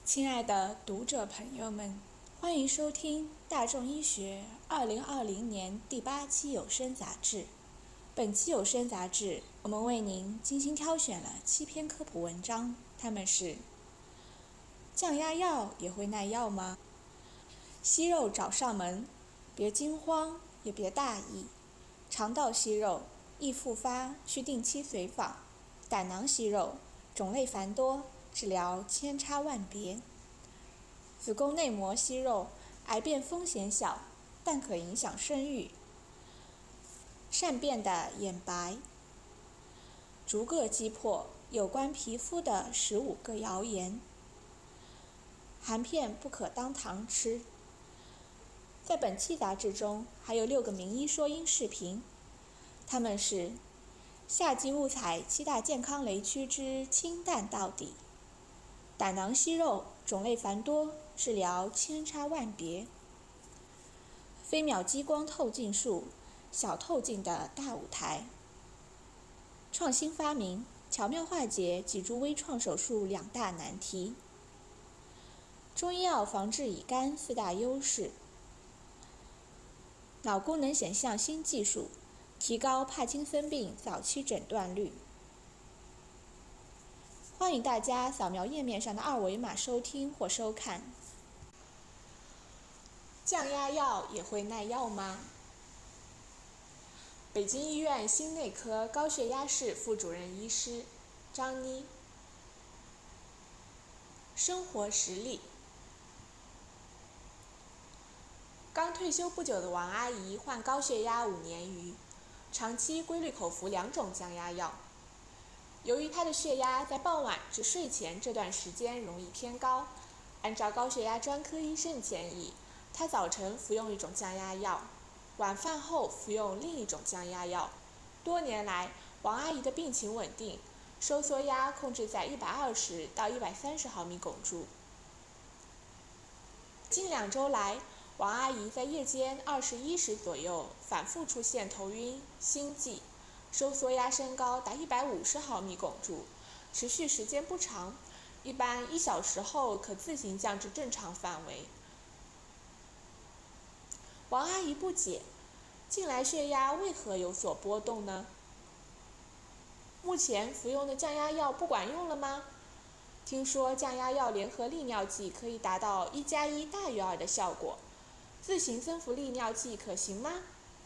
亲爱的读者朋友们，欢迎收听大众医学2020年第8期有声杂志。本期有声杂志，我们为您精心挑选了7篇科普文章，它们是：降压药也会耐药吗？息肉找上门，别惊慌，也别大意。肠道息肉易复发，需定期随访。胆囊息肉种类繁多，治疗千差万别。子宫内膜息肉，癌变风险小，但可影响生育。善变的眼白，逐个击破有关皮肤的15个谣言。含片不可当糖吃。在本期杂志中，还有6个名医说音视频，他们是：夏季误踩7大健康雷区之清淡到底。胆囊息肉种类繁多，治疗千差万别。飞秒激光透镜术，小透镜的大舞台。创新发明，巧妙化解脊柱微创手术2大难题。中医药防治乙肝4大优势。脑功能显像新技术，提高帕金森病早期诊断率。欢迎大家扫描页面上的2维码收听或收看。降压药也会耐药吗？北京医院心内科高血压室副主任医师张妮。生活实例：刚退休不久的王阿姨患高血压5年余，长期规律口服2种降压药。由于她的血压在傍晚至睡前这段时间容易偏高，按照高血压专科医生建议，她早晨服用1种降压药，晚饭后服用另1种降压药。多年来，王阿姨的病情稳定，收缩压控制在120到130毫米汞柱。近2周来，王阿姨在夜间21时左右反复出现头晕、心悸，收缩压升高达150毫米汞柱，持续时间不长，一般1小时后可自行降至正常范围。王阿姨不解，近来血压为何有所波动呢？目前服用的降压药不管用了吗？听说降压药联合利尿剂可以达到1+1大于2的效果，自行增服利尿剂可行吗？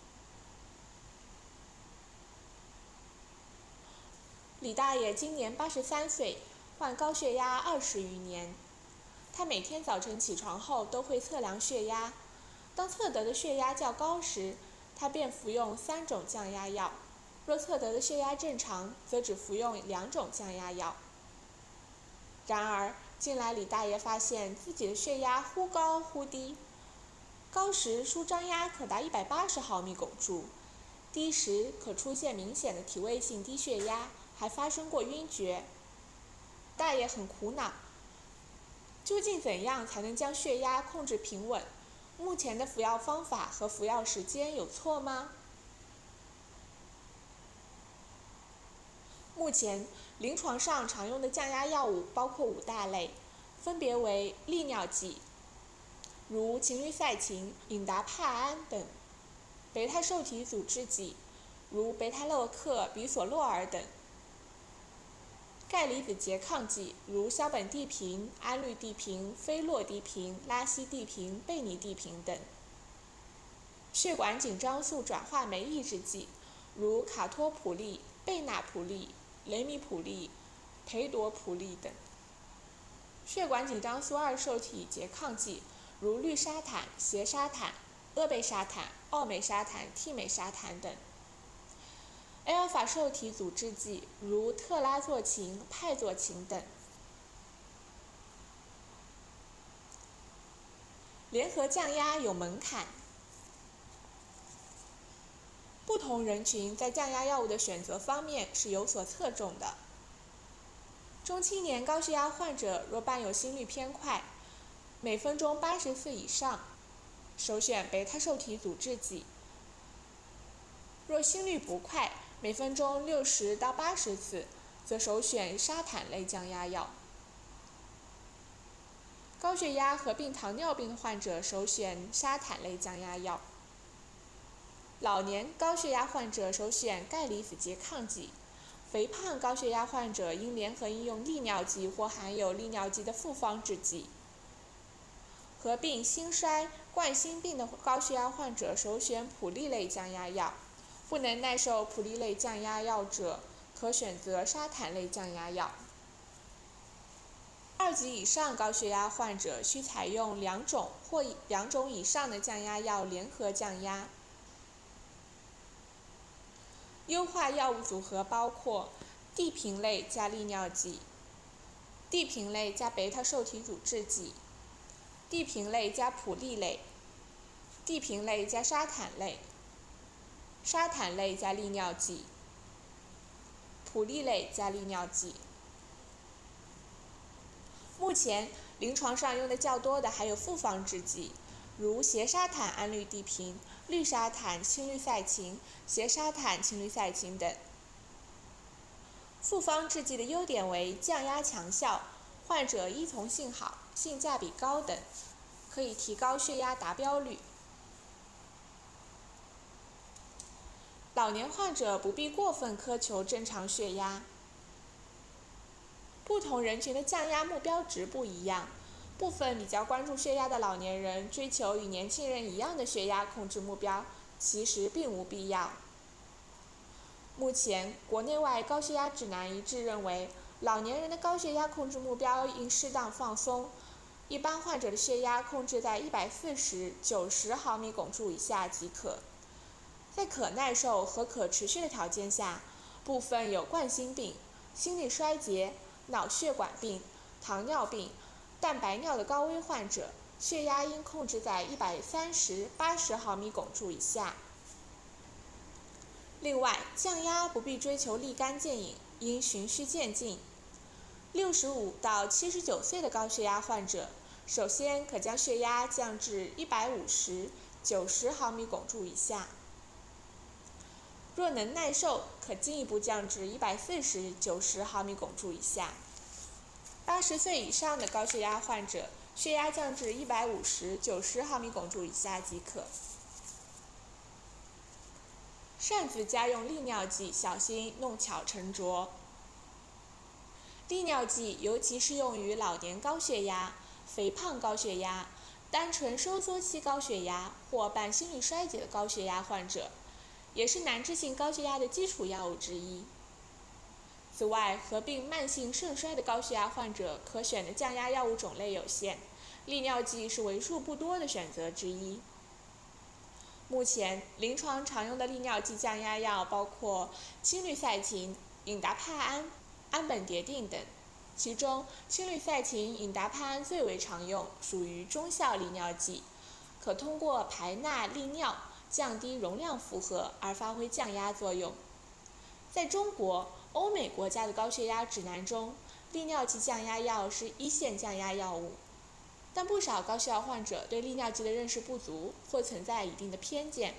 李大爷今年83岁，患高血压20余年。他每天早晨起床后都会测量血压，当测得的血压较高时，他便服用3种降压药；若测得的血压正常，则只服用2种降压药。然而，近来李大爷发现自己的血压忽高忽低，高时舒张压可达180毫米汞柱，低时可出现明显的体位性低血压，还发生过晕厥。大爷很苦恼，究竟怎样才能将血压控制平稳？目前的服药方法和服药时间有错吗？目前临床上常用的降压药物包括5大类，分别为利尿剂，如嗪氯噻嗪、隐达帕胺等；贝塔受体阻滞剂，如贝塔洛克、比索洛尔等；钙离子拮抗剂，如硝苯地平、氨氯地平、非洛地平、拉西地平、贝尼地平等；血管紧张素转化酶抑制剂，如卡托普利、贝那普利、雷米普利、培朵普利等；血管紧张素2受体拮抗剂，如氯沙坦、缬沙坦、阿贝沙坦、奥美沙坦、替美沙坦等；阿尔法受体阻滞剂，如特拉唑嗪、派唑嗪等。联合降压有门槛，不同人群在降压药物的选择方面是有所侧重的。中青年高血压患者若伴有心率偏快，每分钟80次以上，首选贝塔受体阻滞剂；若心率不快，每分钟60到80次，则首选沙坦类降压药。 高血压合并糖尿病的患者首选沙坦类降压药。老年高血压患者首选钙离子拮抗剂。肥胖高血压患者应联合应用利尿剂或含有利尿剂的复方制剂。合并心衰、冠心病的高血压患者首选普利类降压药。不能耐受普利类降压药者，可选择沙坦类降压药。2级以上高血压患者需采用2种或2种以上的降压药联合降压。优化药物组合包括地平类加利尿剂、地平类加贝塔受体阻滞剂、地平类加普利类、地平类加沙坦类、沙坦类加利尿剂、普利类加利尿剂。目前临床上用的较多的还有复方制剂，如缬沙坦氨氯地平、氯沙坦氢氯噻嗪、缬沙坦氢氯噻嗪等。复方制剂的优点为降压强效、患者依从性好、性价比高等，可以提高血压达标率。老年患者不必过分苛求正常血压。不同人群的降压目标值不一样，部分比较关注血压的老年人追求与年轻人一样的血压控制目标，其实并无必要。目前国内外高血压指南一致认为，老年人的高血压控制目标应适当放松，一般患者的血压控制在140/90毫米汞柱以下即可。在可耐受和可持续的条件下，部分有冠心病、心力衰竭、脑血管病、糖尿病、蛋白尿的高危患者，血压应控制在130/80毫米汞柱以下。另外，降压不必追求立竿见影，应循序渐进。65到79岁的高血压患者，首先可将血压降至150/90毫米汞柱以下。若能耐受，可进一步降至140/90毫米汞柱以下。80岁以上的高血压患者，血压降至150/90毫米汞柱以下即可。擅自加用利尿剂，小心弄巧成拙。利尿剂尤其适用于老年高血压、肥胖高血压、单纯收缩期高血压或伴心力衰竭的高血压患者，也是难治性高血压的基础药物之一。此外，合并慢性肾衰的高血压患者可选的降压药物种类有限，利尿剂是为数不多的选择之一。目前临床常用的利尿剂降压药包括氢氯噻嗪、隐达帕胺、氨苯蝶啶等，其中氢氯噻嗪、隐达帕胺最为常用，属于中效利尿剂，可通过排钠利尿、降低容量负荷而发挥降压作用。在中国、欧美国家的高血压指南中，利尿剂降压药是一线降压药物，但不少高血压患者对利尿剂的认识不足，或存在一定的偏见。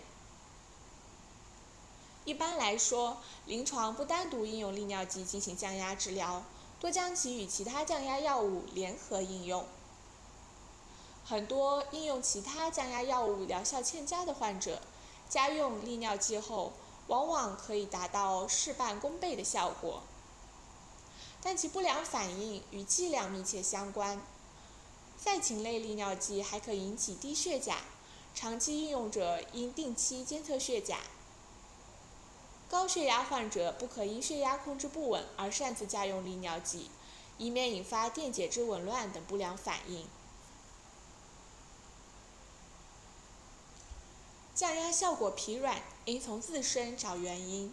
一般来说，临床不单独应用利尿剂进行降压治疗，多将其与其他降压药物联合应用。很多应用其他降压药物疗效欠佳的患者，加用利尿剂后，往往可以达到事半功倍的效果，但其不良反应与剂量密切相关。噻嗪类利尿剂还可引起低血钾，长期应用者应定期监测血钾。高血压患者不可因血压控制不稳而擅自加用利尿剂，以免引发电解质紊乱等不良反应。降压效果疲软，应从自身找原因。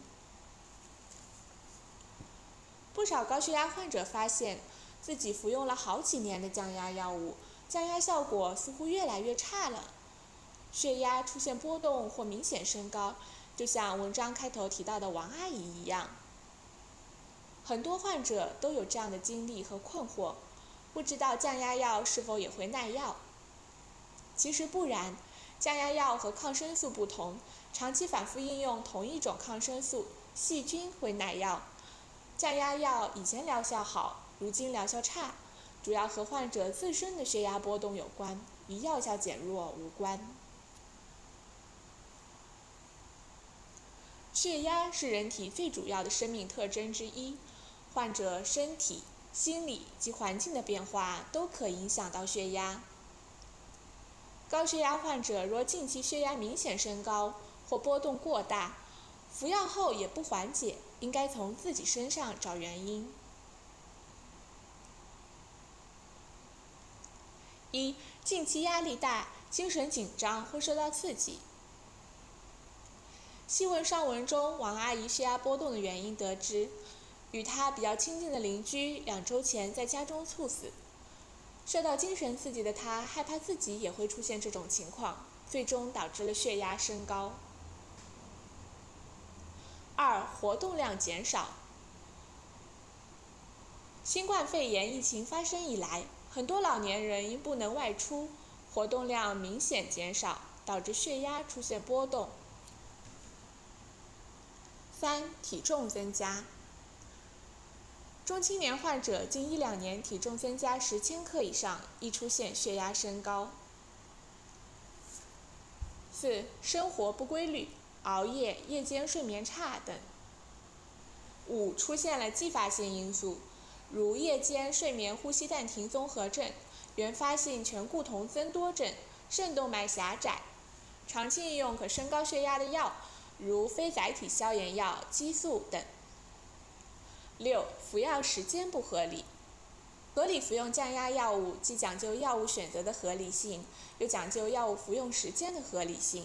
不少高血压患者发现，自己服用了好几年的降压药物，降压效果似乎越来越差了，血压出现波动或明显升高，就像文章开头提到的王阿姨一样。很多患者都有这样的经历和困惑，不知道降压药是否也会耐药。其实不然，降压药和抗生素不同，长期反复应用同一种抗生素，细菌会耐药。降压药以前疗效好，如今疗效差， 主要和患者自身的血压波动有关，与药效减弱无关。血压是人体最主要的生命特征之一，患者身体、心理及环境的变化都可影响到血压。高血压患者若近期血压明显升高或波动过大，服药后也不缓解，应该从自己身上找原因。一、近期压力大、精神紧张或受到刺激。细问上文中王阿姨血压波动的原因，得知与她比较亲近的邻居2周前在家中猝死。受到精神刺激的她害怕自己也会出现这种情况，最终导致了血压升高。2、活动量减少。新冠肺炎疫情发生以来，很多老年人因不能外出，活动量明显减少，导致血压出现波动。3、体重增加。中青年患者近1-2年体重增加10千克以上，易出现血压升高。4、生活不规律，熬夜、夜间睡眠差等。5、出现了继发性因素，如夜间睡眠呼吸暂停综合症、原发性醛固酮增多症、肾动脉狭窄。长期应用可升高血压的药，如非甾体消炎药、激素等。6、服药时间不合理。合理服用降压药物既讲究药物选择的合理性，又讲究药物服用时间的合理性。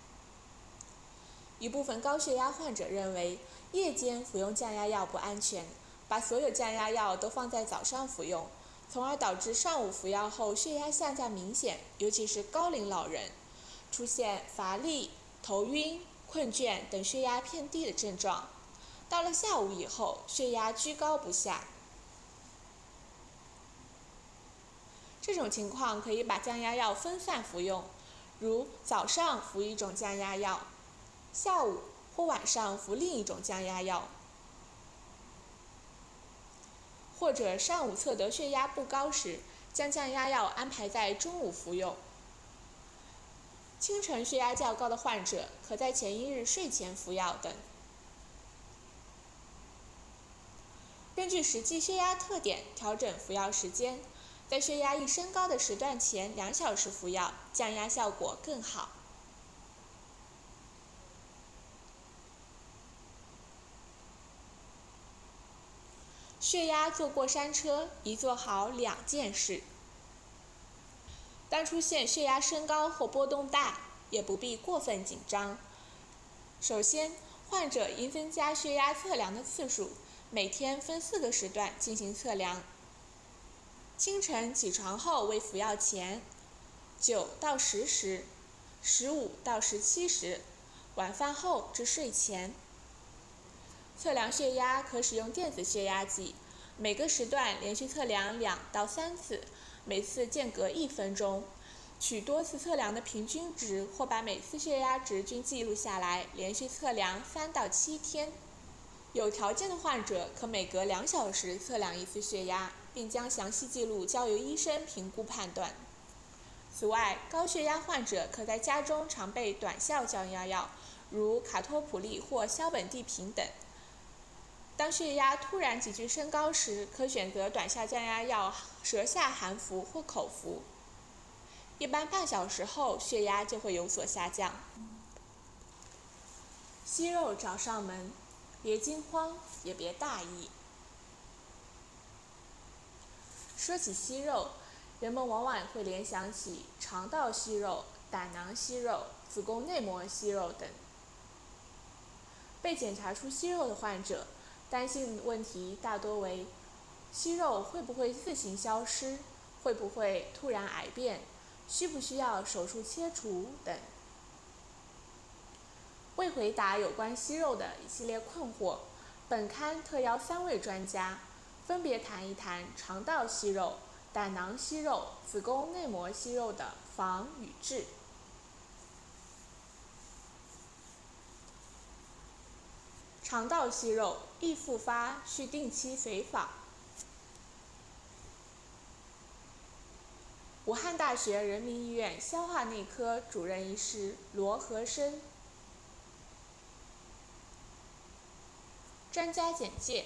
一部分高血压患者认为夜间服用降压药不安全，把所有降压药都放在早上服用，从而导致上午服药后血压下降明显，尤其是高龄老人，出现乏力、头晕、困倦等血压偏低的症状。到了下午以后，血压居高不下。这种情况可以把降压药分散服用，如早上服一种降压药，下午或晚上服另一种降压药，或者上午测得血压不高时，将降压药安排在中午服用。清晨血压较高的患者，可在前一日睡前服药等。根据实际血压特点调整服药时间，在血压一升高的时段前2小时服药，降压效果更好。血压坐过山车，宜做好2件事。当出现血压升高或波动大，也不必过分紧张。首先，患者应增加血压测量的次数，每天分4个时段进行测量。清晨起床后为服药前，9到10时，15到17时，晚饭后至睡前。测量血压可使用电子血压计，每个时段连续测量2到3次，每次间隔1分钟。取多次测量的平均值，或把每次血压值均记录下来，连续测量3到7天。有条件的患者可每隔2小时测量1次血压，并将详细记录交由医生评估判断。此外，高血压患者可在家中常备短效降压药，如卡托普利或硝苯地平等。当血压突然急剧升高时，可选择短效降压药舌下含服或口服。一般半小时后，血压就会有所下降。息肉找上门，别惊慌，也别大意。说起息肉，人们往往会联想起肠道息肉、胆囊息肉、子宫内膜息肉等。被检查出息肉的患者，担心的问题大多为：息肉会不会自行消失？会不会突然癌变？需不需要手术切除等。为回答有关息肉的一系列困惑，本刊特邀3位专家，分别谈一谈肠道息肉、胆囊息肉、子宫内膜息肉的防与治。肠道息肉易复发，需定期随访。 武汉大学人民医院消化内科主任医师罗和生。专家简介：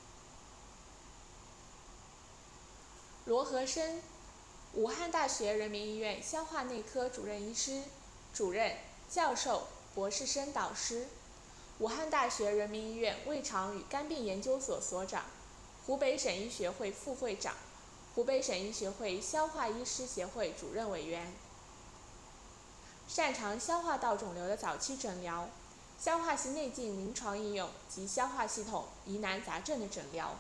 罗和生，武汉大学人民医院消化内科主任医师、主任、教授、博士生导师，武汉大学人民医院胃肠与肝病研究所所长，湖北省医学会副会长，湖北省医学会消化医师协会主任委员。擅长消化道肿瘤的早期诊疗、消化系内镜临床应用及消化系统疑难杂症的诊疗。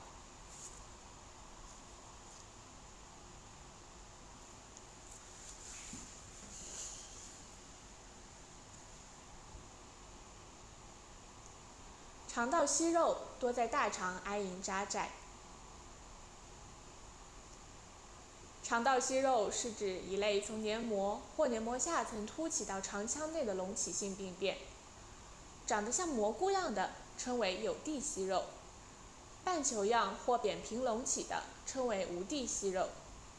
肠道息肉多在大肠挨营扎寨。肠道息肉是指一类从黏膜或黏膜下层凸起到肠腔内的隆起性病变，长得像蘑菇样的称为有蒂息肉，半球样或扁平隆起的称为无蒂息肉。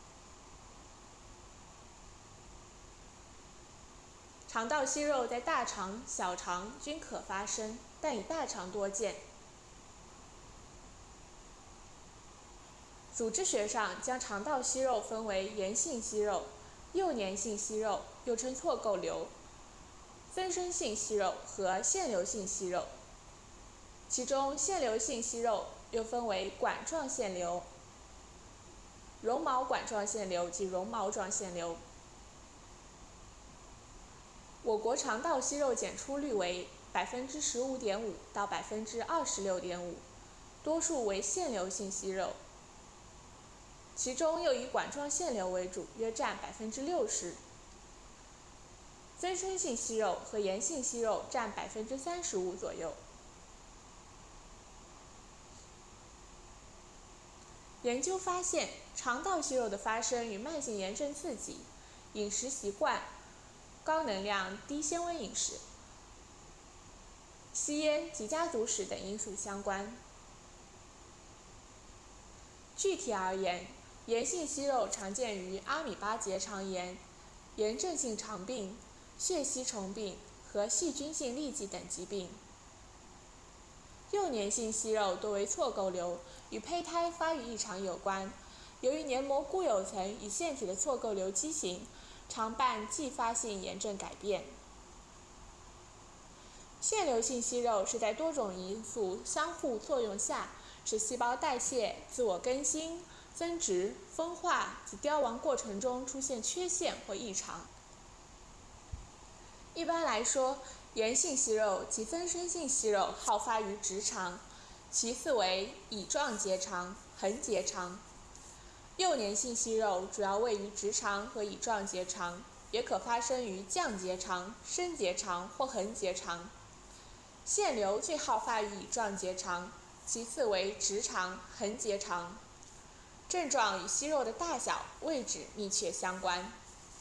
肠道息肉在大肠、小肠均可发生，但以大肠多见。组织学上将肠道息肉分为炎性息肉、幼年性息肉，又称错构瘤、增生性息肉和腺瘤性息肉。其中腺瘤性息肉又分为管状腺瘤、绒毛管状腺瘤及绒毛状腺瘤。我国肠道息肉检出率为 15.5% 到 26.5%， 多数为腺瘤性息肉，其中又以管状腺瘤为主，约占 60%， 增生性息肉和炎性息肉占 35% 左右。研究发现，肠道息肉的发生与慢性炎症刺激、饮食习惯、高能量、低纤维饮食、吸烟及家族史等因素相关。具体而言，炎性息肉常见于阿米巴结肠炎、炎症性肠病、血吸虫病和细菌性痢疾等疾病。幼年性息肉多为错构瘤，与胚胎发育异常有关。由于黏膜固有层以腺体的错构瘤畸形，常伴继发性炎症改变。腺瘤性息肉是在多种因素相互作用下，使细胞代谢、自我更新、增殖、分化及凋亡过程中出现缺陷或异常。一般来说，炎性息肉及增生性息肉好发于直肠，其次为乙状结肠、横结肠。幼年性息肉主要位于直肠和乙状结肠，也可发生于降结肠、升结肠或横结肠。腺瘤最好发于乙状结肠，其次为直肠、横结肠。症状与息肉的大小、位置密切相关。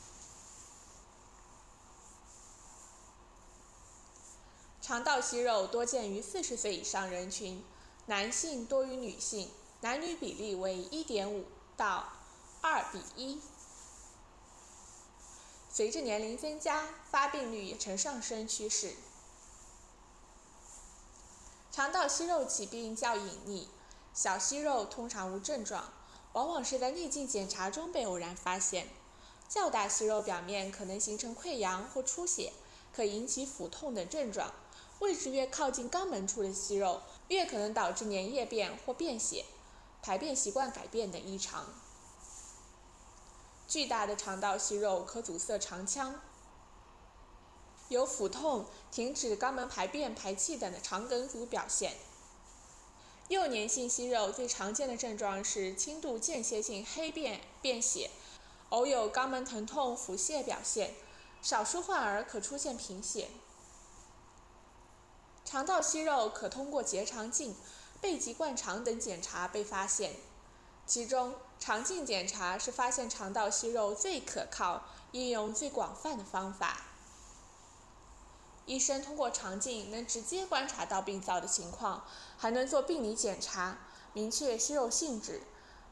肠道息肉多见于40岁以上人群，男性多于女性，男女比例为 1.5 到2:1。随着年龄增加，发病率也呈上升趋势。肠道息肉起病较隐匿，小息肉通常无症状，往往是在内镜检查中被偶然发现。较大息肉表面可能形成溃疡或出血，可引起腹痛等症状。位置越靠近肛门处的息肉，越可能导致粘液便或便血、排便习惯改变等异常。巨大的肠道息肉可阻塞肠腔，有腹痛、停止肛门排便排气等的肠梗阻表现。幼年性息肉最常见的症状是轻度间歇性黑便、便血，偶有肛门疼痛、腹泻表现，少数患儿可出现贫血。肠道息肉可通过结肠镜、背脊灌肠等检查被发现，其中肠镜检查是发现肠道息肉最可靠、应用最广泛的方法。医生通过肠镜能直接观察到病灶的情况，还能做病理检查，明确息肉性质，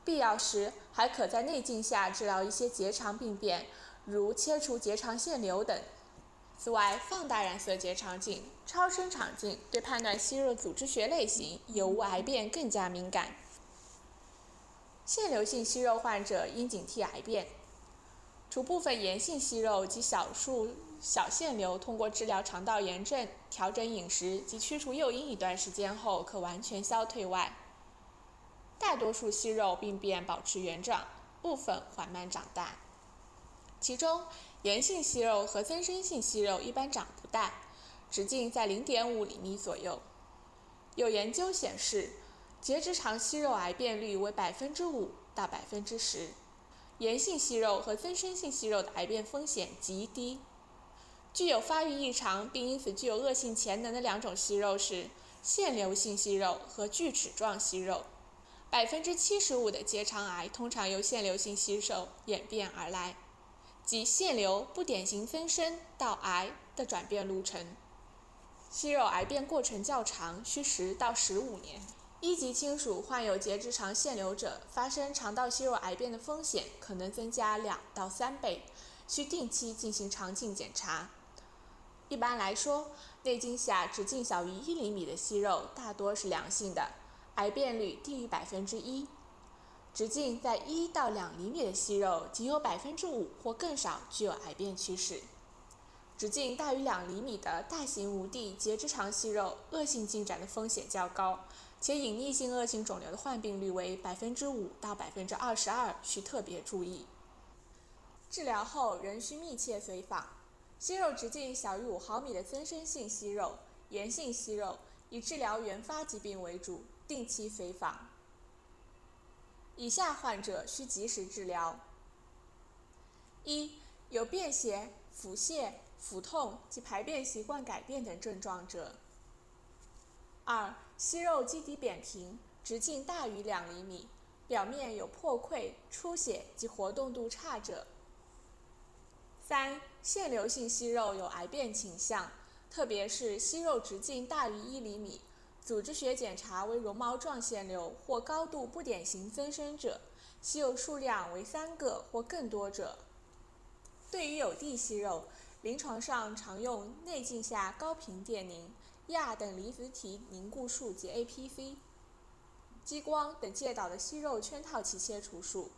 必要时还可在内镜下治疗一些结肠病变，如切除结肠腺瘤等。此外，放大染色结肠镜、超声肠镜对判断息肉组织学类型有无癌变更加敏感。腺瘤性息肉患者应警惕癌变。除部分炎性息肉及少数小腺瘤通过治疗肠道炎症、调整饮食及驱除诱因一段时间后可完全消退外，大多数息肉病变保持原状，部分缓慢长大。其中，炎性息肉和增生性息肉一般长不大，直径在 0.5 厘米左右。有研究显示，结直肠息肉癌变率为 5% 到 10%， 炎性息肉和增生性息肉的癌变风险极低。具有发育异常并因此具有恶性潜能的两种息肉是腺瘤性息肉和锯齿状息肉。75%的结肠癌通常由腺瘤性息肉演变而来，即腺瘤不典型增生到癌的转变路程。息肉癌变过程较长，需10到15年。一级亲属患有结直肠腺瘤者，发生肠道息肉癌变的风险可能增加2到3倍，需定期进行肠镜检查。一般来说，内镜下直径小于1厘米的息肉大多是良性的，癌变率低于 1%。直径在1到2厘米的息肉仅有 5% 或更少具有癌变趋势。直径大于2厘米的大型无蒂结直肠息肉恶性进展的风险较高，且隐匿性恶性肿瘤的患病率为 5% 到 22%， 需特别注意。治疗后仍需密切随访。息肉直径小于5毫米的增生性息肉、炎性息肉，以治疗原发疾病为主，定期随访。以下患者需及时治疗：一、有便血、腹泻、腹痛及排便习惯改变等症状者；二、息肉基底扁平，直径大于2厘米，表面有破溃、出血及活动度差者；三、腺瘤性息肉有癌变倾向，特别是息肉直径大于1厘米，组织学检查为绒毛状腺瘤或高度不典型增生者，息肉数量为3个或更多者。对于有蒂息肉，临床上常用内镜下高频电凝、亚等离子体凝固术及 APC、激光等介导的息肉圈套器切除术。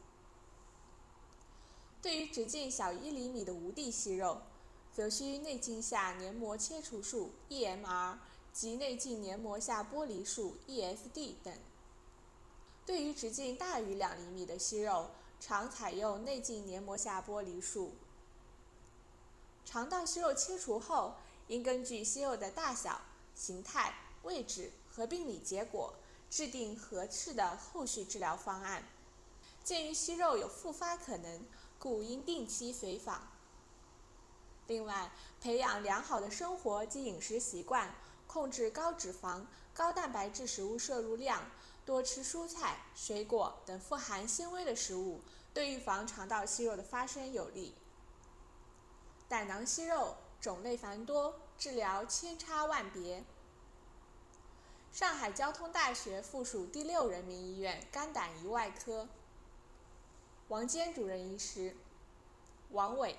对于直径小于1厘米的无蒂息肉，则需内镜下黏膜切除术 EMR 及内镜黏膜下剥离术 ESD 等。对于直径大于2厘米的息肉，常采用内镜黏膜下剥离术。肠道息肉切除后，应根据息肉的大小、形态、位置和病理结果，制定合适的后续治疗方案。鉴于息肉有复发可能，故应定期随访。另外，培养良好的生活及饮食习惯，控制高脂肪、高蛋白质食物摄入量，多吃蔬菜、水果等富含纤维的食物，对预防肠道息肉的发生有利。胆囊息肉种类繁多，治疗千差万别。上海交通大学附属第6人民医院肝胆胰外科，王坚主任医师，王伟。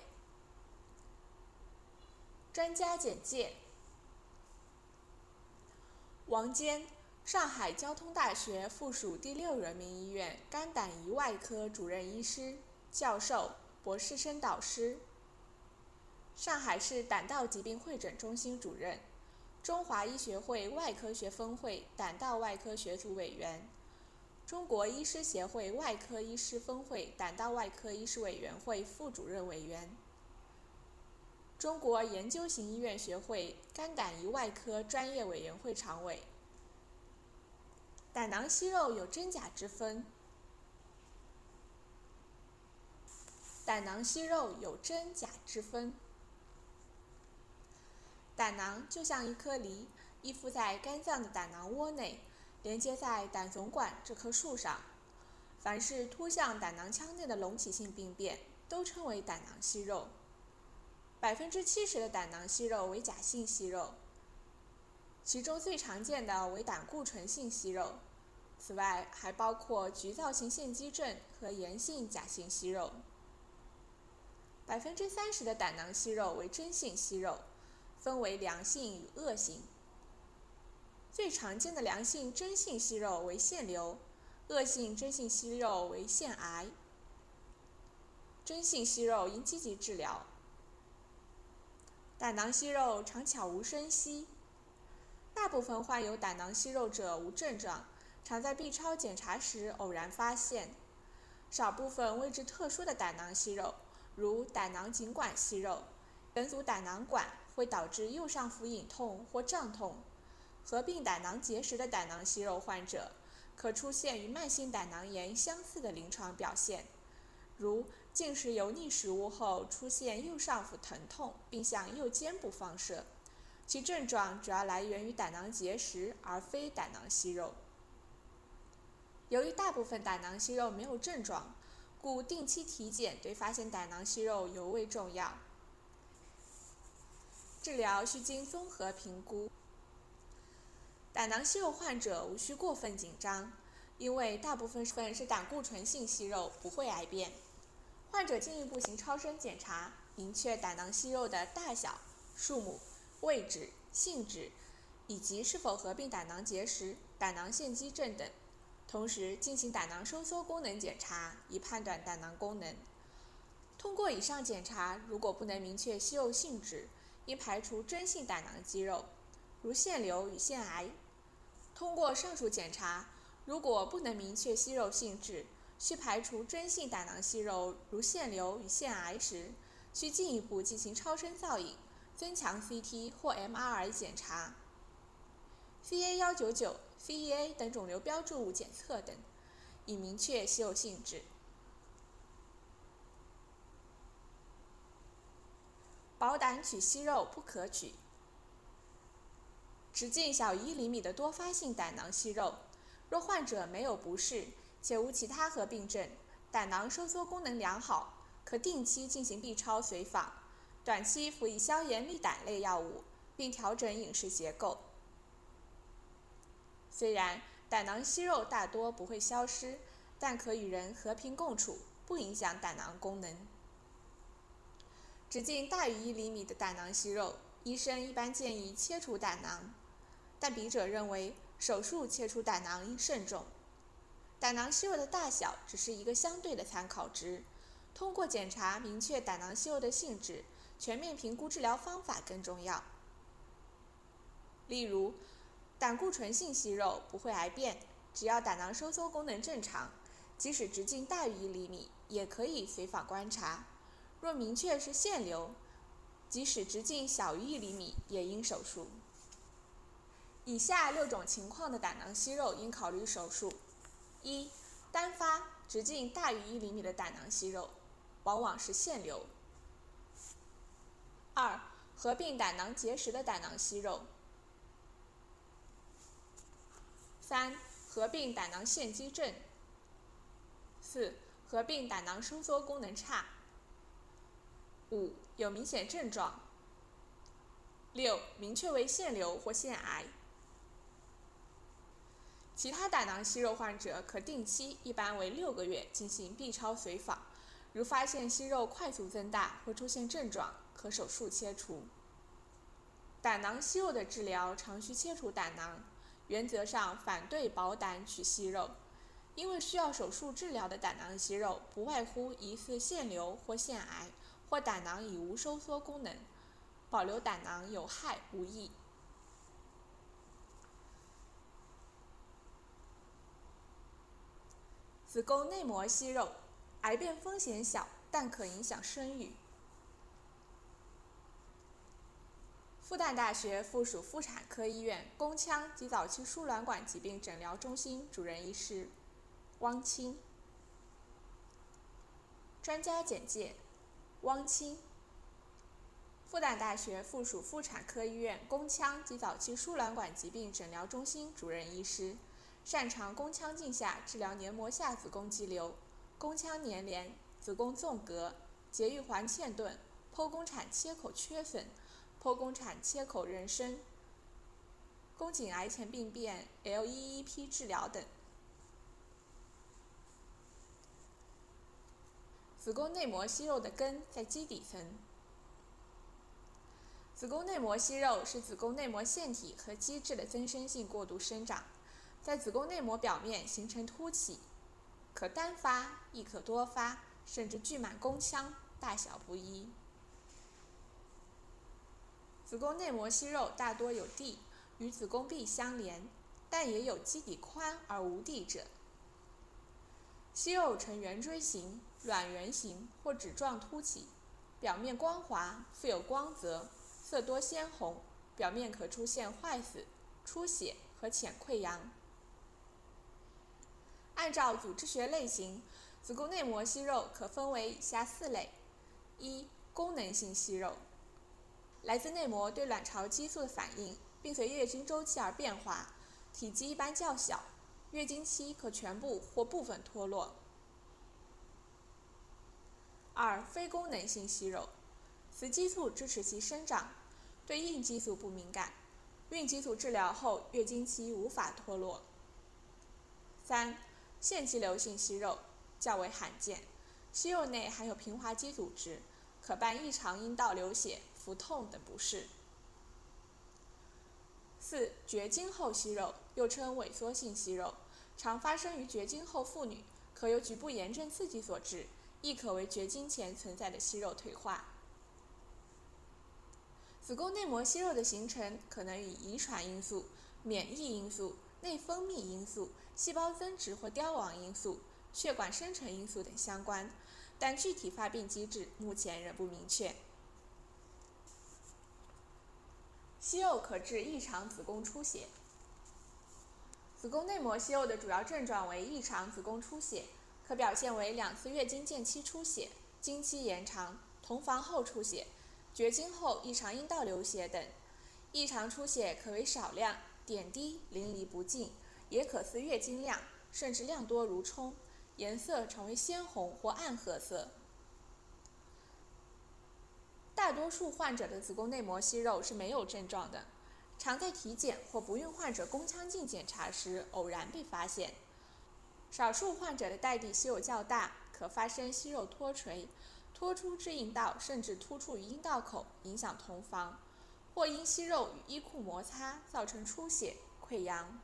专家简介：王坚，上海交通大学附属第6人民医院肝胆胰外科主任医师、教授、博士生导师。上海市胆道疾病会诊中心主任，中华医学会外科学分会胆道外科学组委员，中国医师协会外科医师分会胆道外科医师委员会副主任委员，中国研究型医院学会肝胆胰外科专业委员会常委。胆囊息肉有真假之分。胆囊息肉有真假之分。胆囊就像一颗梨，依附在肝脏的胆囊窝内，连接在胆总管这棵树上。凡是突向胆囊腔内的隆起性病变，都称为胆囊息肉。70%的胆囊息肉为假性息肉，其中最常见的为胆固醇性息肉， 此外，还包括局灶性腺肌症和炎性假性息肉。30%的胆囊息肉为真性息肉，分为良性与恶性。最常见的良性真性息肉为腺瘤，恶性真性息肉为腺癌。真性息肉应积极治疗。胆囊息肉常悄无声息，大部分患有胆囊息肉者无症状，常在 B 超检查时偶然发现。少部分位置特殊的胆囊息肉，如胆囊颈管息肉，梗阻胆囊管会导致右上腹隐痛或胀痛。合并胆囊结石的胆囊息肉患者，可出现与慢性胆囊炎相似的临床表现，如进食油腻食物后出现右上腹疼痛，并向右肩部放射，其症状主要来源于胆囊结石而非胆囊息肉。由于大部分胆囊息肉没有症状，故定期体检对发现胆囊息肉尤为重要。治疗需经综合评估。胆囊息肉患者无需过分紧张，因为大部分是胆固醇性息肉，不会癌变。患者进一步行超声检查，明确胆囊息肉的大小、数目、位置、性质，以及是否合并胆囊结石、胆囊腺肌症等，同时进行胆囊收缩功能检查，以判断胆囊功能。通过以上检查，如果不能明确息肉性质，应排除真性胆囊肌肉，如腺瘤与腺癌。通过上述检查，如果不能明确息肉性质，需排除真性胆囊息肉如腺瘤与腺癌时，需进一步进行超声造影、增强 CT 或 MRI 检查、CA199、CEA 等肿瘤标志物检测等，以明确息肉性质。保胆取息肉不可取。直径小于1厘米的多发性胆囊息肉，若患者没有不适且无其他合并症，胆囊收缩功能良好，可定期进行 B 超随访，短期服以消炎利胆类药物，并调整饮食结构。虽然胆囊息肉大多不会消失，但可与人和平共处，不影响胆囊功能。直径大于1厘米的胆囊息肉，医生一般建议切除胆囊，但笔者认为手术切除胆囊应慎重。胆囊息肉的大小只是一个相对的参考值，通过检查明确胆囊息肉的性质，全面评估治疗方法更重要。例如，胆固醇性息肉不会癌变，只要胆囊收缩功能正常，即使直径大于1厘米，也可以随访观察。若明确是腺瘤，即使直径小于1厘米，也应手术。以下6种情况的胆囊息肉应考虑手术： 1. 单发直径大于1厘米的胆囊息肉，往往是腺瘤。2. 合并胆囊结石的胆囊息肉。3. 合并胆囊腺肌症。4. 合并胆囊收缩功能差。5. 有明显症状。6. 明确为腺瘤或腺癌。其他胆囊息肉患者可定期，一般为6个月进行 B 超随访，如发现息肉快速增大或出现症状，可手术切除。胆囊息肉的治疗常需切除胆囊，原则上反对保胆取息肉，因为需要手术治疗的胆囊息肉不外乎疑似腺瘤或腺癌，或胆囊已无收缩功能，保留胆囊有害无益。子宫内膜息肉，癌变风险小，但可影响生育。复旦大学附属妇产科医院宫腔及早期输卵管疾病诊疗中心主任医师汪清。专家简介：汪清，复旦大学附属妇产科医院宫腔及早期输卵管疾病诊疗中心主任医师，擅长宫腔镜下治疗黏膜下子宫肌瘤、宫腔粘连、子宫纵隔、节育环嵌顿、剖宫产切口缺损、剖宫产切口壬生、宫颈癌前病变 LEEP 治疗等。 子宫内膜息肉的根在基底层。子宫内膜息肉是子宫内膜腺体和基质的增生性过度生长，在子宫内膜表面形成凸起，可单发，亦可多发，甚至聚满宫腔，大小不一。子宫内膜息肉大多有蒂，与子宫壁相连，但也有基底宽而无蒂者。息肉呈圆锥形、卵圆形或指状凸起，表面光滑，富有光泽，色多鲜红，表面可出现坏死、出血和浅溃疡。按照组织学类型，子宫内膜息肉可分为以下4类：一、功能性息肉，来自内膜对卵巢激素的反应，并随月经周期而变化，体积一般较小，月经期可全部或部分脱落。2、非功能性息肉，雌激素支持其生长，对孕激素不敏感，孕激素治疗后月经期无法脱落。3、腺肌瘤性息肉，较为罕见，息肉内含有平滑肌组织，可伴异常阴道流血、腹痛等不适。4、绝经后息肉，又称萎缩性息肉，常发生于绝经后妇女，可由局部炎症刺激所致，亦可为绝经前存在的息肉退化。子宫内膜息肉的形成可能与遗传因素、免疫因素、内分泌因素、细胞增殖或凋亡因素、血管生成因素等相关，但具体发病机制目前仍不明确。息肉可致异常子宫出血。子宫内膜息肉的主要症状为异常子宫出血，可表现为2次月经间期出血、经期延长、同房后出血、绝经后异常阴道流血等。异常出血可为少量、点滴、淋漓不尽，也可似月经量，甚至量多如冲，颜色常为鲜红或暗褐色。大多数患者的子宫内膜息肉是没有症状的，常在体检或不孕患者宫腔镜检查时偶然被发现。少数患者的带蒂息肉较大，可发生息肉脱垂，脱出至阴道甚至突出于阴道口，影响同房，或因息肉与衣裤摩擦造成出血、溃疡。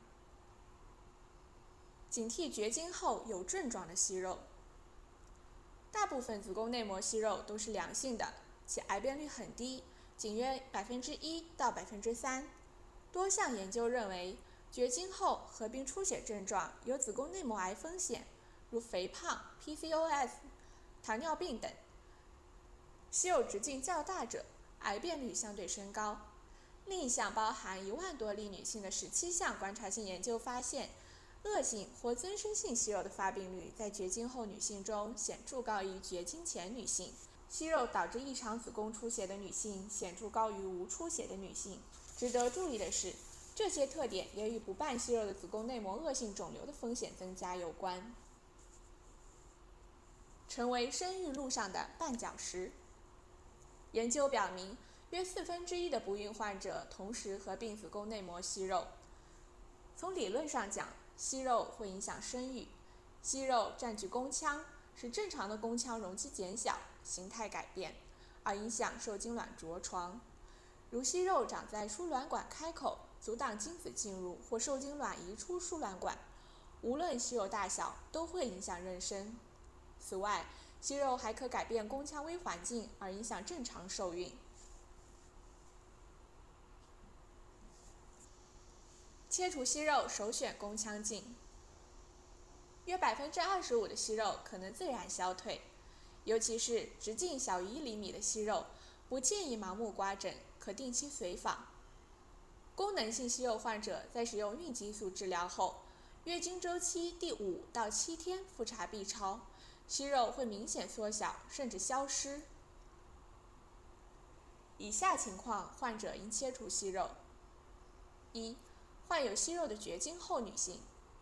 警惕绝经后有症状的息肉。大部分子宫内膜息肉都是良性的，其癌变率很低，仅约1%到3%。多项研究认为，绝经后合并出血症状有子宫内膜癌风险，如肥胖、PCOS、糖尿病等。息肉直径较大者，癌变率相对升高。另一项包含1万多例女性的17项观察性研究发现，恶性或增生性息肉的发病率在绝经后女性中显著高于绝经前女性，息肉导致异常子宫出血的女性显著高于无出血的女性。值得注意的是，这些特点也与不伴息肉的子宫内膜恶性肿瘤的风险增加有关。成为生育路上的绊脚石。研究表明，约1/4的不孕患者同时合并子宫内膜息肉。从理论上讲，息肉会影响生育。息肉占据宫腔，使正常的宫腔容积减小，形态改变，而影响受精卵着床。如息肉长在输卵管开口，阻挡精子进入，或受精卵移出输卵管，无论息肉大小，都会影响妊娠。此外，息肉还可改变宫腔微环境，而影响正常受孕。切除息肉首选宫腔镜。约25%的息肉可能自然消退，尤其是直径小于1厘米的息肉，不建议盲目刮诊，可定期随访。功能性息肉患者在使用孕激素治疗后，月经周期第5到7天复查 B 超，息肉会明显缩小甚至消失。以下情况患者应切除息肉： 1、患有息肉的绝经后女性。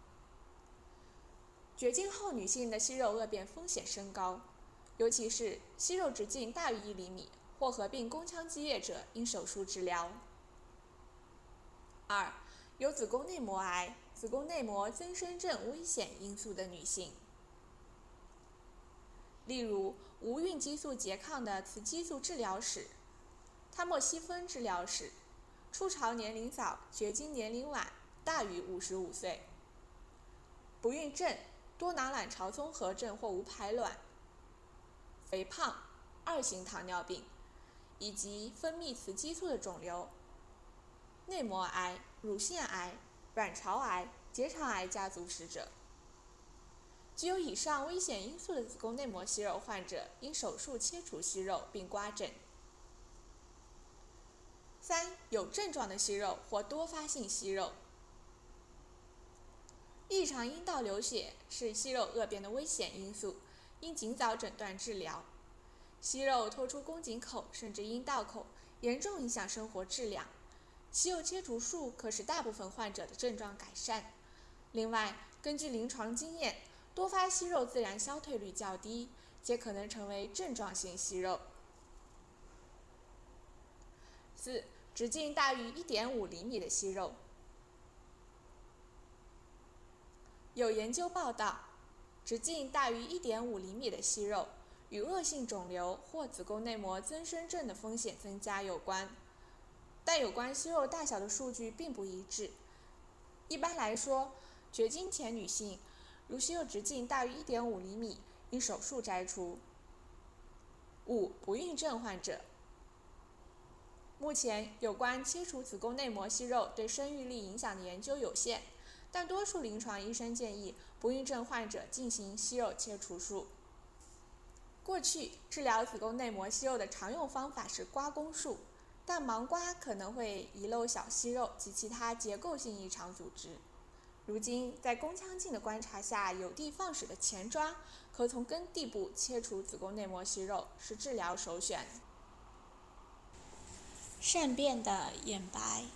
绝经后女性的息肉恶变风险升高，尤其是息肉直径大于1厘米或合并宫腔积液者，应手术治疗。2、有子宫内膜癌、子宫内膜增生症危险因素的女性，例如无孕激素拮抗的雌激素治疗史、他莫西芬治疗史、初潮年龄早、绝经年龄晚大于55岁、不孕症、多囊卵巢综合症或无排卵、肥胖、2型糖尿病以及分泌雌激素的肿瘤、内膜癌、乳腺癌、卵巢癌、结肠癌家族史者。具有以上危险因素的子宫内膜息肉患者应手术切除息肉并刮诊。3. 有症状的息肉或多发性息肉。异常阴道流血是息肉恶变的危险因素，应尽早诊断治疗。息肉拖出宫颈口甚至阴道口，严重影响生活质量。息肉切除术可使大部分患者的症状改善。另外，根据临床经验，多发息肉自然消退率较低，皆可能成为症状性息肉。4. 直径大于 1.5 厘米的息肉。有研究报道，直径大于 1.5 厘米的息肉与恶性肿瘤或子宫内膜增生症的风险增加有关，但有关息肉大小的数据并不一致。一般来说，绝经前女性如息肉直径大于 1.5 厘米，应手术摘除。5. 不孕症患者。目前有关切除子宫内膜息肉对生育力影响的研究有限，但多数临床医生建议不孕症患者进行息肉切除术。过去治疗子宫内膜息肉的常用方法是刮宫术，但盲刮可能会遗漏小息肉及其他结构性异常组织。如今在宫腔镜的观察下，有的放矢的前抓可从根蒂部切除子宫内膜息肉，是治疗首选。善变的眼白。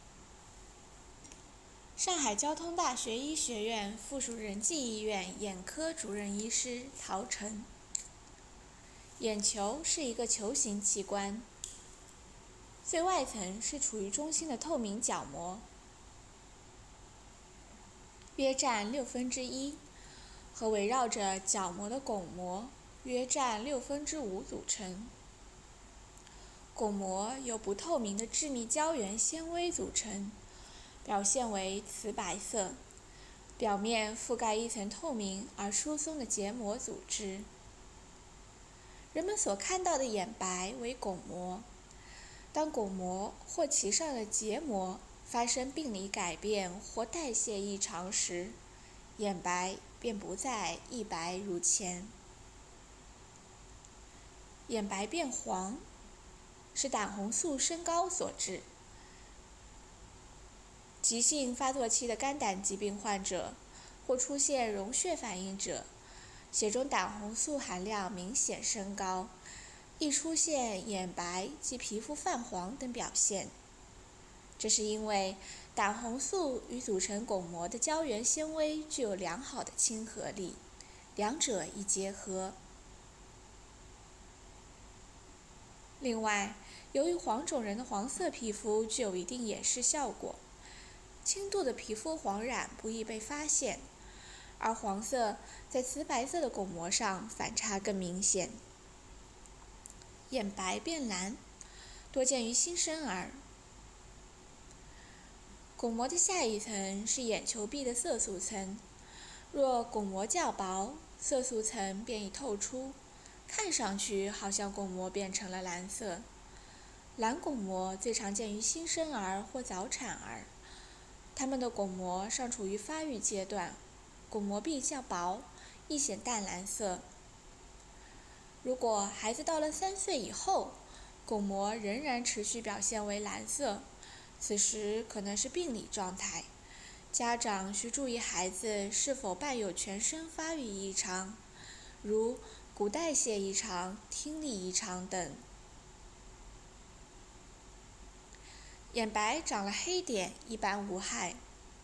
上海交通大学医学院附属仁济医院眼科主任医师陶晨。眼球是一个球形器官，最外层是处于中心的透明角膜，约占1/6，和围绕着角膜的巩膜约占5/6组成。巩膜由不透明的致密胶原纤维组成，表现为瓷白色，表面覆盖一层透明而疏松的结膜组织。人们所看到的眼白为巩膜，当巩膜或其上的结膜发生病理改变或代谢异常时，眼白便不再一白如前。眼白变黄是胆红素升高所致。急性发作期的肝胆疾病患者或出现溶血反应者，血中胆红素含量明显升高，易出现眼白及皮肤泛黄等表现。这是因为胆红素与组成巩膜的胶原纤维具有良好的亲和力，两者一结合。另外，由于黄种人的黄色皮肤具有一定掩饰效果，轻度的皮肤黄染不易被发现，而黄色在瓷白色的巩膜上反差更明显。眼白变蓝多见于新生儿。巩膜的下一层是眼球壁的色素层，若巩膜较薄，色素层便已透出，看上去好像巩膜变成了蓝色。蓝巩膜最常见于新生儿或早产儿，他们的巩膜尚处于发育阶段，巩膜壁较薄，易显淡蓝色。如果孩子到了3岁以后，巩膜仍然持续表现为蓝色，此时可能是病理状态，家长需注意孩子是否伴有全身发育异常，如骨代谢异常、听力异常等。眼白长了黑点一般无害。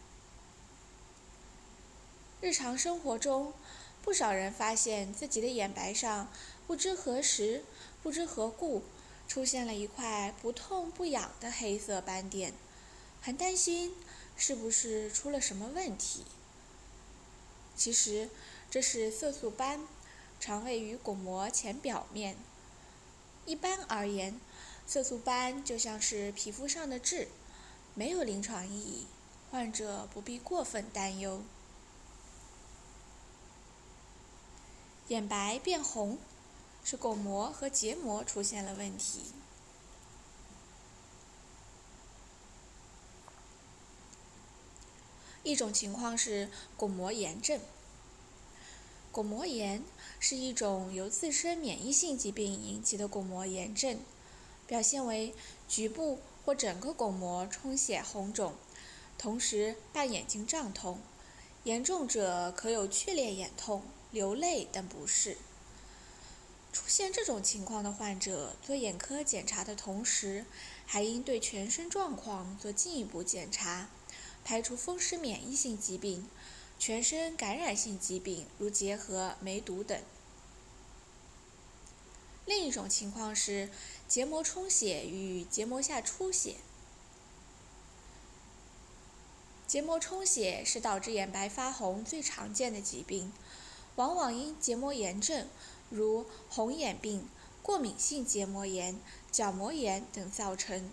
日常生活中，不少人发现自己的眼白上不知何时、不知何故出现了一块不痛不痒的黑色斑点，很担心是不是出了什么问题。其实这是色素斑常位于巩膜前表面。一般而言，色素斑就像是皮肤上的痣，没有临床意义，患者不必过分担忧。眼白变红是巩膜和结膜出现了问题。一种情况是巩膜炎症。巩膜炎是一种由自身免疫性疾病引起的巩膜炎症，表现为局部或整个巩膜充血红肿，同时伴眼睛胀痛，严重者可有剧烈眼痛、流泪等不适。出现这种情况的患者做眼科检查的同时，还应对全身状况做进一步检查，排除风湿免疫性疾病、全身感染性疾病如结核、梅毒等。另一种情况是结膜充血与结膜下出血。结膜充血是导致眼白发红最常见的疾病，往往因结膜炎症如红眼病、过敏性结膜炎、角膜炎等造成。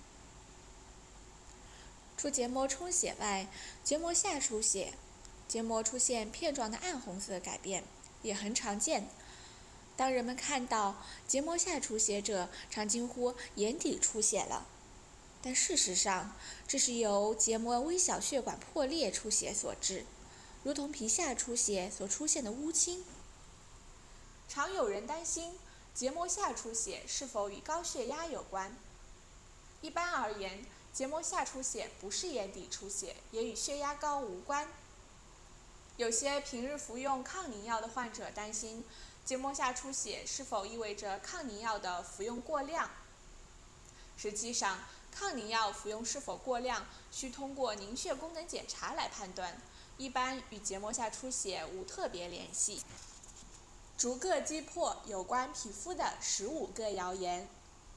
除结膜充血外，结膜下出血，结膜出现片状的暗红色改变，也很常见。当人们看到结膜下出血者，常惊呼眼底出血了，但事实上，这是由结膜微小血管破裂出血所致，如同皮下出血所出现的乌青。常有人担心结膜下出血是否与高血压有关。一般而言，结膜下出血不是眼底出血，也与血压高无关。有些平日服用抗凝药的患者担心结膜下出血是否意味着抗凝药的服用过量。实际上，抗凝药服用是否过量需通过凝血功能检查来判断，一般与结膜下出血无特别联系。逐个击破有关皮肤的15个谣言。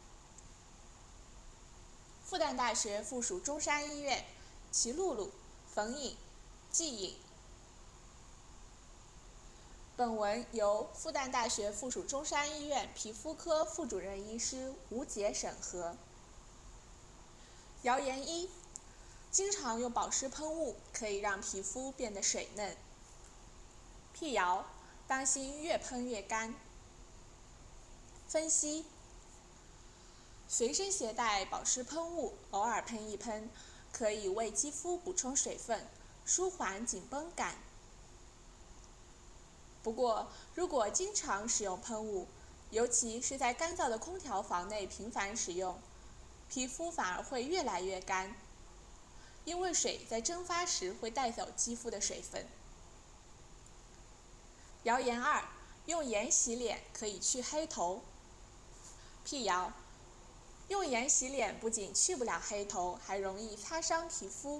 复旦大学附属中山医院齐露露、冯颖、季颖。本文由复旦大学附属中山医院皮肤科副主任医师吴杰审核。谣言1：经常用保湿喷雾可以让皮肤变得水嫩。辟谣，当心越喷越干。分析：随身携带保湿喷雾，偶尔喷一喷，可以为肌肤补充水分，舒缓紧绷感。不过，如果经常使用喷雾，尤其是在干燥的空调房内频繁使用，皮肤反而会越来越干，因为水在蒸发时会带走肌肤的水分。谣言2：用盐洗脸可以去黑头。辟谣，用盐洗脸不仅去不了黑头，还容易擦伤皮肤。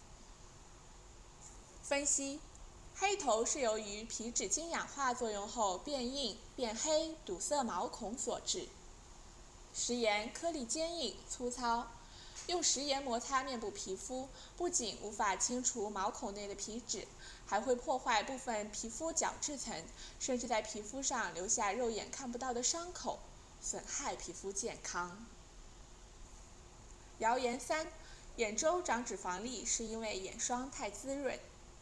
分析：黑头是由于皮脂经氧化作用后变硬、变黑、堵塞毛孔所致。食盐颗粒坚硬、粗糙，用食盐摩擦面部皮肤，不仅无法清除毛孔内的皮脂，还会破坏部分皮肤角质层，甚至在皮肤上留下肉眼看不到的伤口，损害皮肤健康。谣言3：眼周长脂肪粒是因为眼霜太滋润。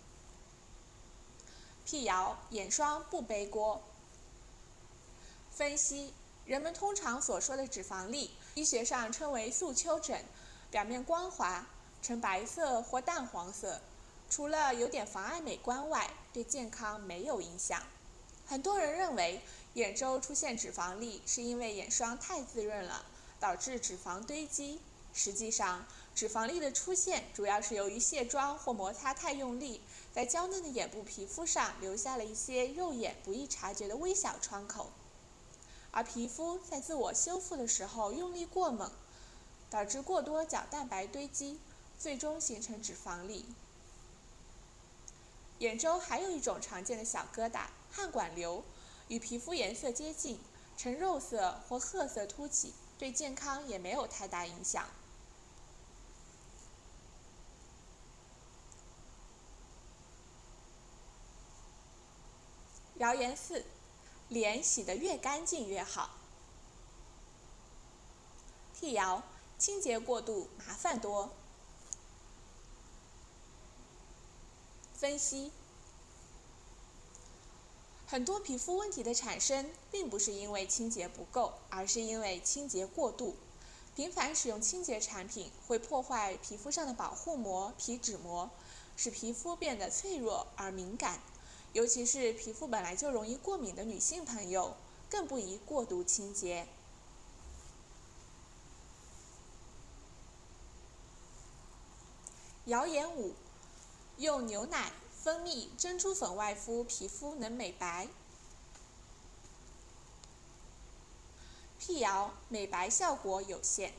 辟谣，眼霜不背锅。分析：人们通常所说的脂肪粒，医学上称为素丘疹，表面光滑，呈白色或淡黄色，除了有点妨碍美观外，对健康没有影响。很多人认为眼周出现脂肪粒是因为眼霜太滋润了，导致脂肪堆积。实际上，脂肪粒的出现主要是由于卸妆或摩擦太用力，在娇嫩的眼部皮肤上留下了一些肉眼不易察觉的微小窗口，而皮肤在自我修复的时候用力过猛，导致过多角蛋白堆积，最终形成脂肪粒。眼周还有一种常见的小疙瘩——汗管瘤，与皮肤颜色接近，呈肉色或褐色凸起，对健康也没有太大影响。谣言4： 脸洗得越干净越好。辟谣：清洁过度麻烦多。分析：很多皮肤问题的产生，并不是因为清洁不够，而是因为清洁过度。频繁使用清洁产品会破坏皮肤上的保护膜、皮脂膜，使皮肤变得脆弱而敏感。尤其是皮肤本来就容易过敏的女性朋友，更不宜过度清洁。谣言5：用牛奶、蜂蜜、珍珠粉外敷皮肤能美白。辟谣：美白效果有限。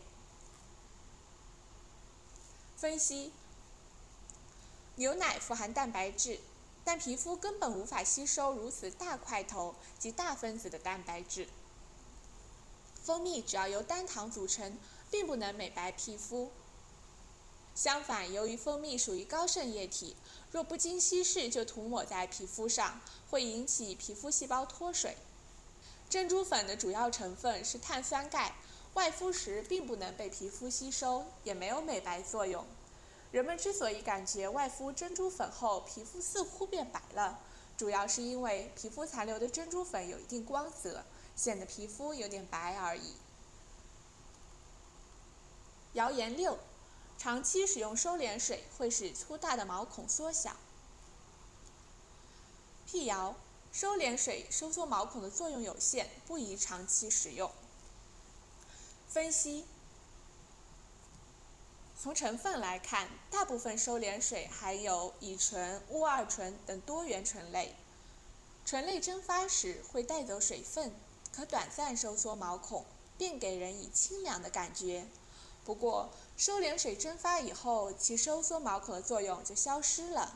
分析：牛奶富含蛋白质，但皮肤根本无法吸收如此大块头及大分子的蛋白质。蜂蜜主要由单糖组成，并不能美白皮肤。相反，由于蜂蜜属于高渗液体，若不经稀释就涂抹在皮肤上，会引起皮肤细胞脱水。珍珠粉的主要成分是碳酸钙，外敷时并不能被皮肤吸收，也没有美白作用。人们之所以感觉外敷珍珠粉后皮肤似乎变白了，主要是因为皮肤残留的珍珠粉有一定光泽，显得皮肤有点白而已。谣言6：长期使用收敛水会使粗大的毛孔缩小。辟谣：收敛水收缩毛孔的作用有限，不宜长期使用。分析：从成分来看，大部分收敛水含有乙醇、钨二醇等多元醇类。醇类蒸发时会带走水分，可短暂收缩毛孔，并给人以清凉的感觉。不过，收敛水蒸发以后，其收缩毛孔的作用就消失了。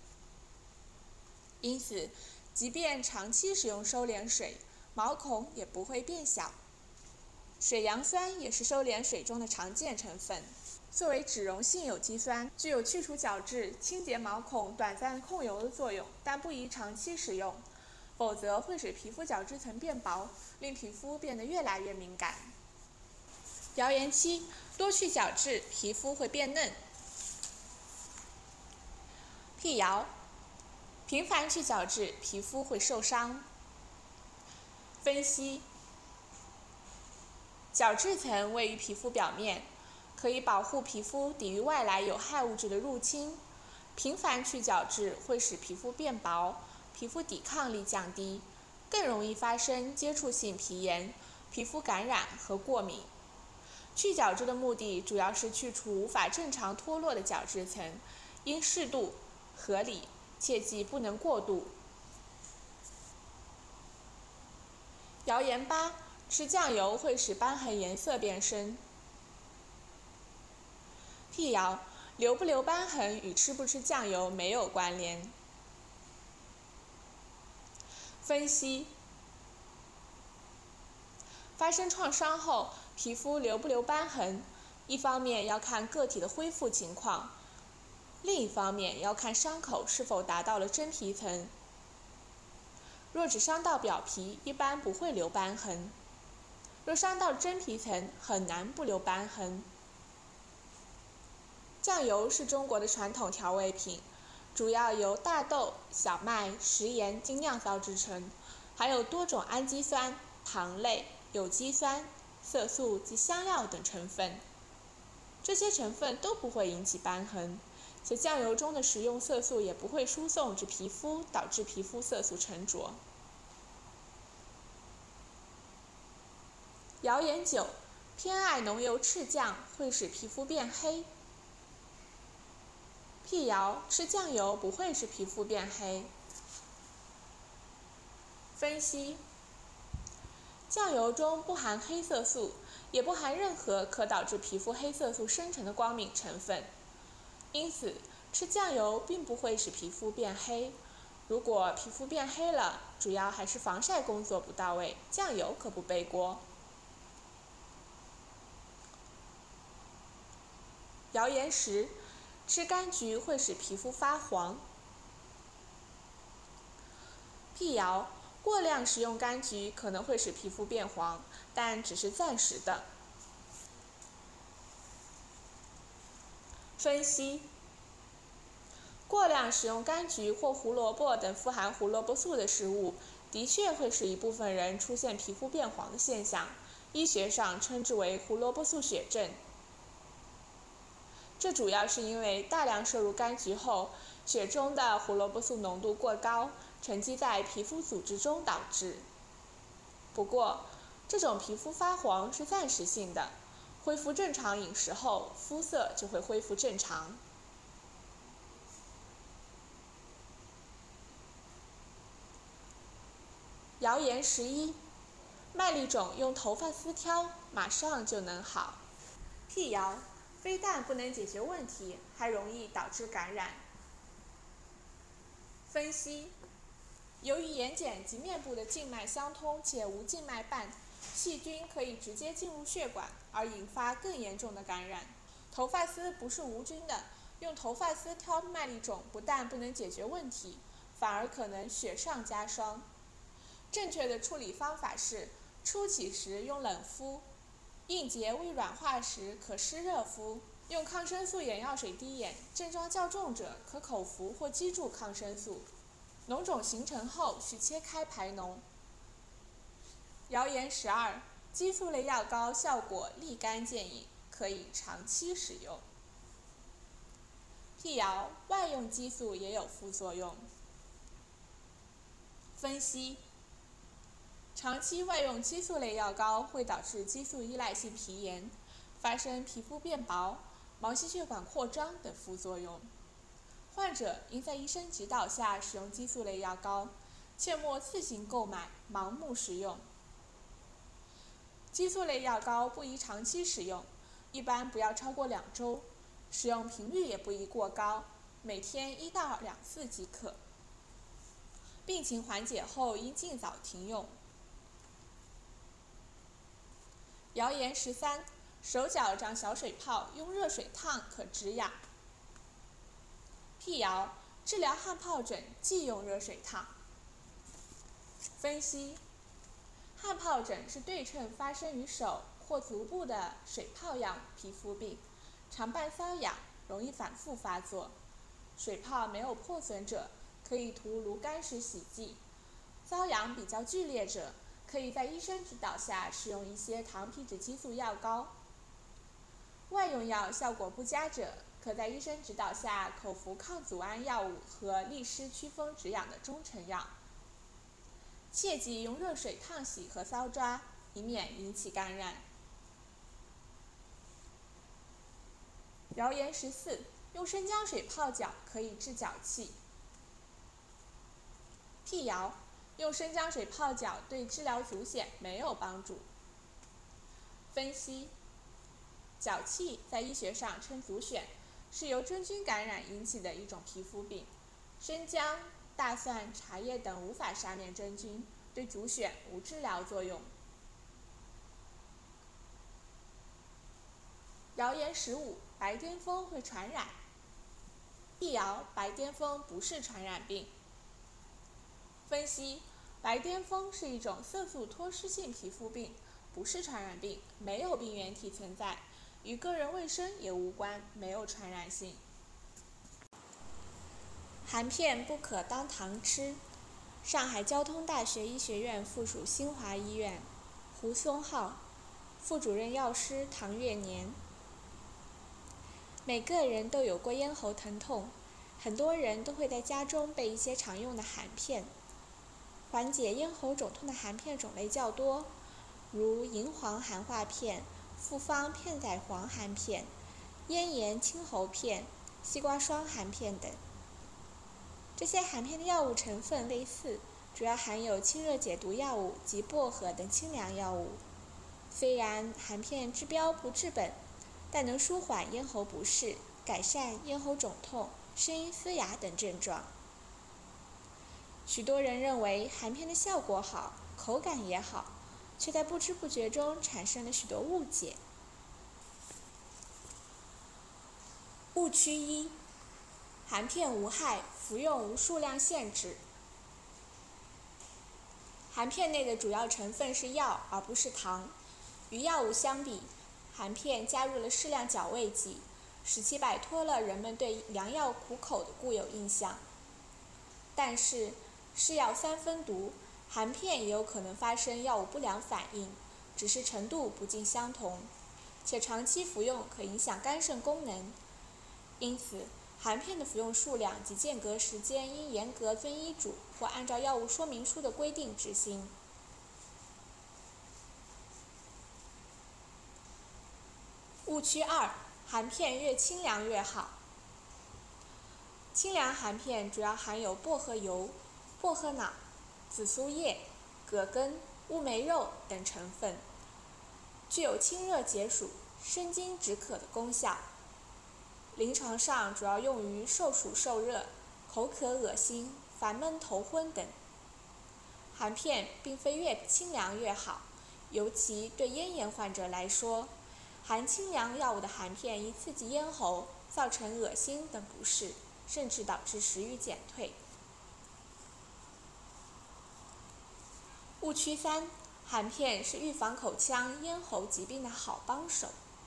因此，即便长期使用收敛水，毛孔也不会变小。水杨酸也是收敛水中的常见成分。作为脂溶性有机酸，具有去除角质、清洁毛孔、短暂控油的作用，但不宜长期使用，否则会使皮肤角质层变薄，令皮肤变得越来越敏感。谣言7：多去角质，皮肤会变嫩。辟谣：频繁去角质，皮肤会受伤。分析：角质层位于皮肤表面，可以保护皮肤抵御外来有害物质的入侵。频繁去角质会使皮肤变薄，皮肤抵抗力降低，更容易发生接触性皮炎、皮肤感染和过敏。去角质的目的主要是去除无法正常脱落的角质层，应适度、合理，切记不能过度。谣言8：吃酱油会使瘢痕颜色变深。辟谣：留不留瘢痕与吃不吃酱油没有关联。分析：发生创伤后，皮肤留不留瘢痕，一方面要看个体的恢复情况，另一方面要看伤口是否达到了真皮层。若只伤到表皮，一般不会留瘢痕；若伤到真皮层，很难不留瘢痕。酱油是中国的传统调味品，主要由大豆、小麦、食盐经酿造制成，含有多种氨基酸、糖类、有机酸、色素及香料等成分。这些成分都不会引起瘢痕，且酱油中的食用色素也不会输送至皮肤，导致皮肤色素沉着。谣言9：偏爱浓油赤酱会使皮肤变黑。辟谣：吃酱油不会使皮肤变黑。分析：酱油中不含黑色素，也不含任何可导致皮肤黑色素生成的光敏成分，因此吃酱油并不会使皮肤变黑。如果皮肤变黑了，主要还是防晒工作不到位，酱油可不背锅。谣言10：吃柑橘会使皮肤发黄。辟谣： 过量食用柑橘可能会使皮肤变黄，但只是暂时的。分析：过量食用柑橘或胡萝卜等富含胡萝卜素的食物，的确会使一部分人出现皮肤变黄的现象，医学上称之为胡萝卜素血症。这主要是因为大量摄入柑橘后，血中的胡萝卜素浓度过高，沉积在皮肤组织中导致。不过，这种皮肤发黄是暂时性的，恢复正常饮食后，肤色就会恢复正常。谣言11：麦粒肿用头发丝挑，马上就能好。辟谣，非但不能解决问题，还容易导致感染。分析：由于眼睑及面部的静脉相通且无静脉瓣，细菌可以直接进入血管，而引发更严重的感染。头发丝不是无菌的，用头发丝挑麦粒肿不但不能解决问题，反而可能雪上加霜。正确的处理方法是：初起时用冷敷，硬结未软化时可湿热敷，用抗生素眼药水滴眼，症状较重者可口服或激注抗生素。脓肿形成后需切开排脓。谣言12：激素类药膏效果立竿见影，可以长期使用。辟谣，外用激素也有副作用。分析：长期外用激素类药膏会导致激素依赖性皮炎，发生皮肤变薄、毛细血管扩张等副作用。患者应在医生指导下使用激素类药膏，切莫自行购买、盲目使用。激素类药膏不宜长期使用，一般不要超过2周，使用频率也不宜过高，每天1到2次即可。病情缓解后应尽早停用。谣言13：手脚长小水泡，用热水烫可止痒。辟谣，治疗汗疱疹忌用热水烫。分析：汗疱疹是对称发生于手或足部的水泡样皮肤病，常伴瘙痒，容易反复发作。水泡没有破损者，可以涂炉甘石洗剂；瘙痒比较剧烈者，可以在医生指导下使用一些糖皮质激素药膏。外用药效果不佳者，可在医生指导下口服抗组胺药物和利湿祛风止痒的中成药。切忌用热水烫洗和搔抓，以免引起感染。谣言14：用生姜水泡脚可以治脚气。辟谣，用生姜水泡脚对治疗足癣没有帮助。分析：脚气在医学上称足癣，是由真菌感染引起的一种皮肤病。生姜、大蒜、茶叶等无法杀灭真菌，对足癣无治疗作用。谣言15：白癜风会传染。辟谣，白癜风不是传染病。分析：白癜风是一种色素脱失性皮肤病，不是传染病，没有病原体存在，与个人卫生也无关，没有传染性。含片不可当糖吃。上海交通大学医学院附属新华医院，胡松浩，副主任药师唐月年。每个人都有过咽喉疼痛，很多人都会在家中备一些常用的含片。缓解咽喉肿痛的含片种类较多，如银黄含化片、复方片仔癀含片、咽炎清喉片、西瓜霜含片等。这些含片的药物成分类似，主要含有清热解毒药物及薄荷等清凉药物。虽然含片治标不治本，但能舒缓咽喉不适，改善咽喉肿痛、声音嘶哑等症状。许多人认为含片的效果好，口感也好，却在不知不觉中产生了许多误解。误区1：含片无害，服用无数量限制。 含片内的主要成分是药，而不是糖。与药物相比，含片加入了适量调味剂，使其摆脱了人们对良药苦口的固有印象。但是，是药三分毒，含片也有可能发生药物不良反应，只是程度不尽相同，且长期服用可影响肝肾功能。因此，含片的服用数量及间隔时间应严格遵医嘱或按照药物说明书的规定执行。误区2：含片越清凉越好。清凉含片主要含有薄荷油、薄荷脑、紫苏叶、葛根、乌梅肉等成分，具有清热解暑、生津止渴的功效。临床上主要用于受暑受热、口渴恶心、烦闷头昏等。含片并非越清凉越好，尤其对咽炎患者来说，含清凉药物的含片易刺激咽喉，造成恶心等不适，甚至导致食欲减退。误区3：含片是预防口腔、咽喉疾病的好帮手。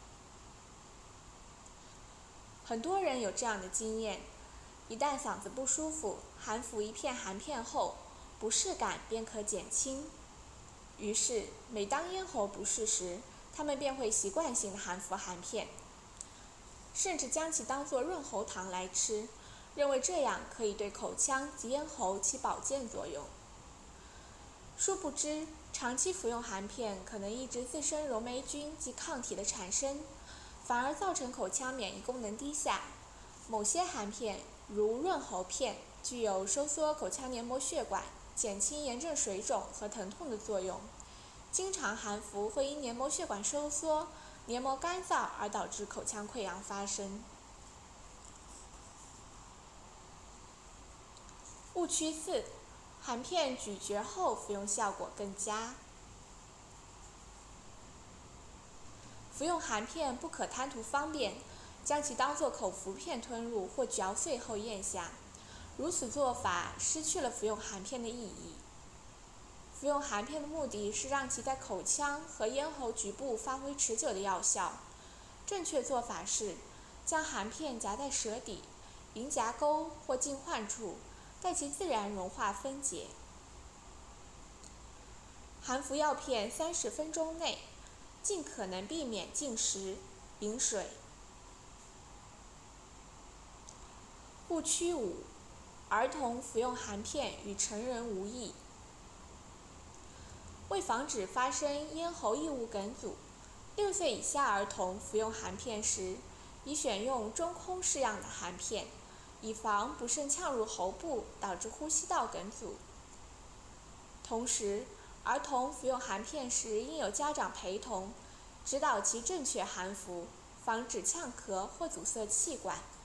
很多人有这样的经验，一旦嗓子不舒服，含服一片含片后，不适感便可减轻。于是，每当咽喉不适时，他们便会习惯性的含服含片，甚至将其当作润喉糖来吃，认为这样可以对口腔及咽喉起保健作用。殊不知，长期服用含片可能抑制自身溶霉菌及抗体的产生，反而造成口腔免疫功能低下。某些含片，如润喉片，具有收缩口腔黏膜血管、减轻炎症水肿和疼痛的作用。经常含服会因黏膜血管收缩、黏膜干燥而导致口腔溃疡发生。误区4：含片咀嚼后服用效果更佳。服用含片不可贪图方便，将其当作口服片吞入或嚼碎后咽下，如此做法失去了服用含片的意义。服用含片的目的是让其在口腔和咽喉局部发挥持久的药效。正确做法是将含片夹在舌底、龈颊沟或进患处，待其自然融化分解。含服药片30分钟内，尽可能避免进食、饮水。误区5：儿童服用含片与成人无异。为防止发生咽喉异物梗阻，6岁以下儿童服用含片时，宜选用中空式样的含片，以防不慎呛入喉部导致呼吸道梗阻。同时，儿童服用含片时应有家长陪同，指导其正确含服，防止呛咳或阻塞气管。